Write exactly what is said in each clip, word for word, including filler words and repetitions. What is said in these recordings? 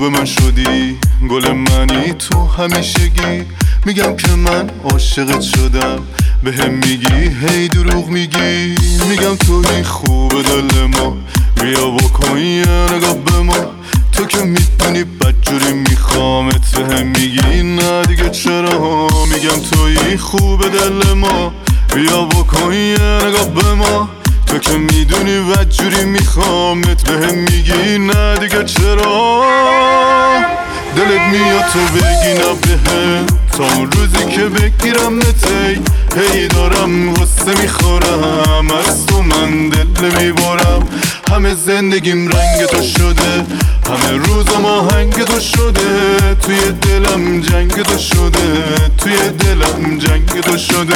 خوب من شدی، گل منی تو همیشگی. میگم که من عاشقت شدم، به هم میگی هی دروغ میگی. میگم توی خوب دل ما، بیا بکن یه نگاه به ما. تو که میدونی بدجوری میخوامت، به هم میگی نه دیگه چرا. میگم توی خوب دل ما، بیا بکن یه نگاه به ما. تو که میدونی بدجوری میخوامت، به هم میگی نه دیگه چرا. دلت میاد تو بگی نه بهم، تا اون روزی که بگیرم نتی. هی دارم غصه میخورم، از تو من دل میبرم. همه زندگیم رنگ تو شده، همه روزم آهنگ تو شده. توی دلم جنگ تو شده، توی دلم جنگ تو شده.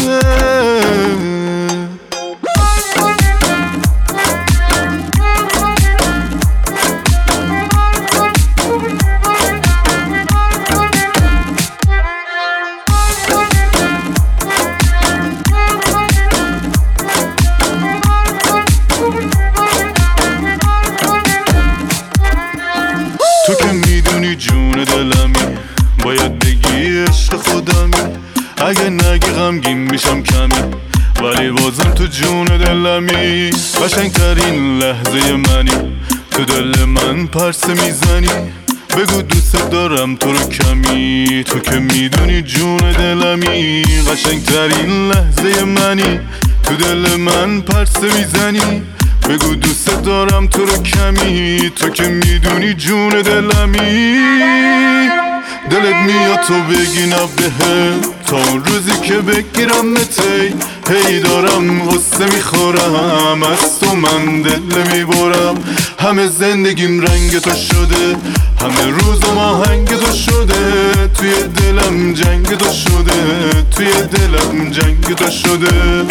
تو که میدونی جون دلمی، باید بگی عشق خودمی. اگه نگی غمگین میشم کمی، ولی بازم تو جون دلمی. قشنگترین لحظه منی، تو دل من پرسه میزنی. بگو دوست دارم تو رو کمی، تو که میدونی جون دلمی. قشنگترین لحظه منی، تو دل من پرسه میزنی. بگو دوست دارم تو رو کمی، تو که میدونی جون دلمی. دلت میاد تو بگی نه بهم، تا اون روزی که بگیرم نتی. هی دارم غصه میخورم، از تو من دل میبرم. همه زندگیم رنگ تو شده، همه روزم آهنگ تو شده. توی دلم جنگ تو شده، توی دلم جنگ تو شده.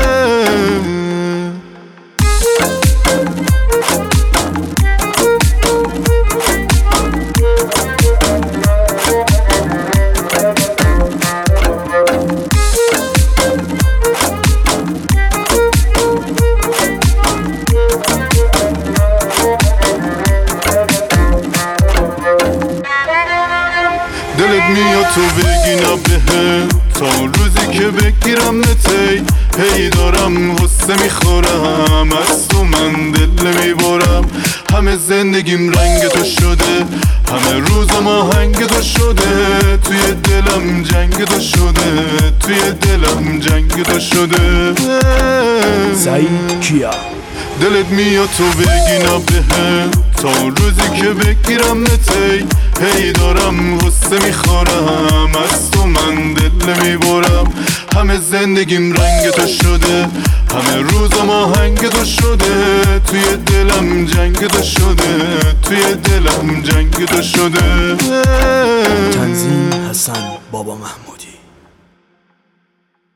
دلت میاد تو بگی نه بهم، تا اون روزی که بگیرم نتی. هی دارم غصه میخورم، از تو من دل میبرم. همه زندگیم رنگ تو شده، همه روزم آهنگ تو شده. توی دلم جنگ تو شده، توی دلم جنگ تو شده. سعید کیا. دلت میاد تو بگی نه بهم، تا اون روزی که بگیرم نتی. هی دارم غصه میخورم، از تو من دل میبرم. همه زندگیم رنگ تو شده، همه روزم آهنگ تو شده. توی دلم جنگ تو شده، توی دلم جنگ تو شده. تنظیم حسن بابا محمود.